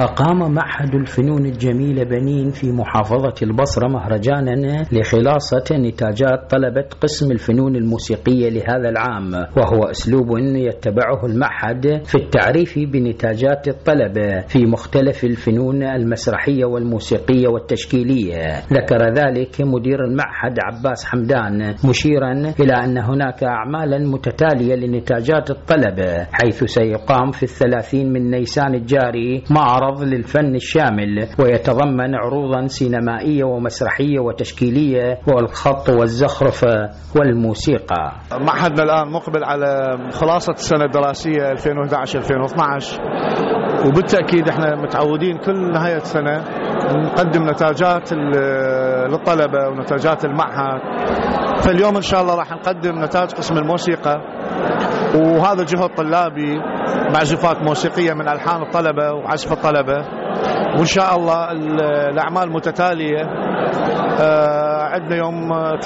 أقام معهد الفنون الجميلة بنين في محافظة البصرة مهرجانا لخلاصة نتاجات طلبة قسم الفنون الموسيقية لهذا العام، وهو أسلوب يتبعه المعهد في التعريف بنتاجات الطلبة في مختلف الفنون المسرحية والموسيقية والتشكيلية. ذكر ذلك مدير المعهد عباس حمدان مشيرا إلى أن هناك أعمالا متتالية لنتاجات الطلبة، حيث سيقام في 30 من نيسان الجاري معرض للفن الشامل ويتضمن عروضا سينمائية ومسرحية وتشكيلية والخط والزخرفة والموسيقى. معهدنا الآن مقبل على خلاصة السنة الدراسية 2011-2012، وبالتأكيد احنا متعودين كل نهاية سنة نقدم نتاجات للطلبة ونتاجات المعهد. فاليوم إن شاء الله راح نقدم نتاج قسم الموسيقى، وهذا جهد طلابي، معزوفات موسيقية من ألحان الطلبة وعزف الطلبة، وإن شاء الله الأعمال متتالية. عندنا يوم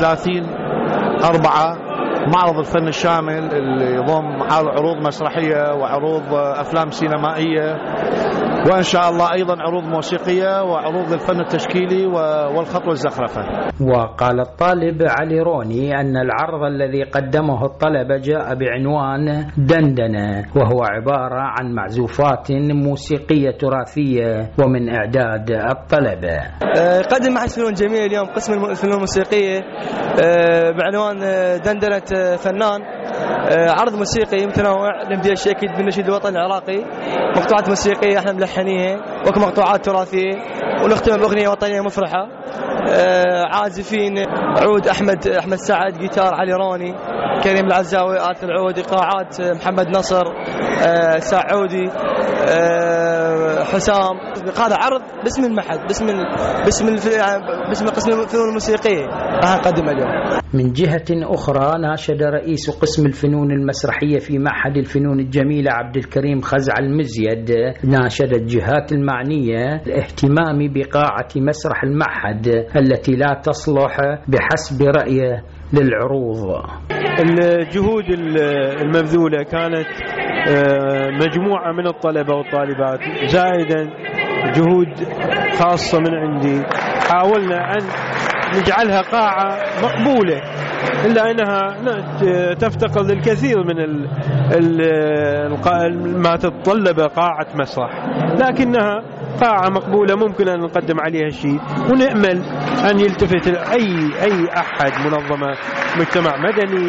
30/4 معرض الفن الشامل اللي يضم عروض مسرحية وعروض أفلام سينمائية، وإن شاء الله أيضا عروض موسيقية وعروض الفن التشكيلي والخط والزخرفة. وقال الطالب علي روني أن العرض الذي قدمه الطلبة جاء بعنوان دندنة، وهو عبارة عن معزوفات موسيقية تراثية ومن إعداد الطلبة. قدم معهد فنون جميلة اليوم قسم الفنون الموسيقية بعنوان دندنة فنان، عرض موسيقي متنوع نبدأ أكيد بالنشيد الوطني العراقي، مقطوعات موسيقية احنا ملحنيها ومقطوعات تراثية، ونختم بأغنية وطنية مفرحة. عازفين عود أحمد سعد، جيتار علي روني، كريم العزاوي آلة العود، إيقاعات محمد نصر، سعودي، حسام. هذا عرض باسم المعهد، باسم قسم الفنون الموسيقية راح نقدمه اليوم. من جهة أخرى ناشد رئيس قسم الفنون المسرحية في معهد الفنون الجميلة عبد الكريم خزع المزيد ناشد الجهات المعنية الاهتمام بقاعة مسرح المعهد التي لا تصلح بحسب رأيه للعروض. الجهود المبذولة كانت مجموعة من الطلبة والطالبات، زائدا جهود خاصة من عندي. حاولنا أن نجعلها قاعة مقبولة، إلا أنها تفتقر للكثير من ما تتطلب قاعة مسرح، لكنها قاعة مقبولة ممكن أن نقدم عليها شيء، ونأمل أن يلتفت أي أحد، منظمة مجتمع مدني،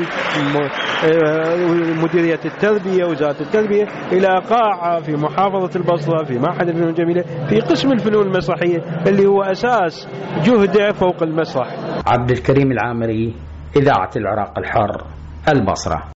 مديرية التربية، وزارة التربية، إلى قاعة في محافظة البصرة في معهد الفنون الجميلة في قسم الفنون المسرحية اللي هو أساس جهده فوق المسرح. عبد الكريم العامري، إذاعة العراق الحر، البصرة.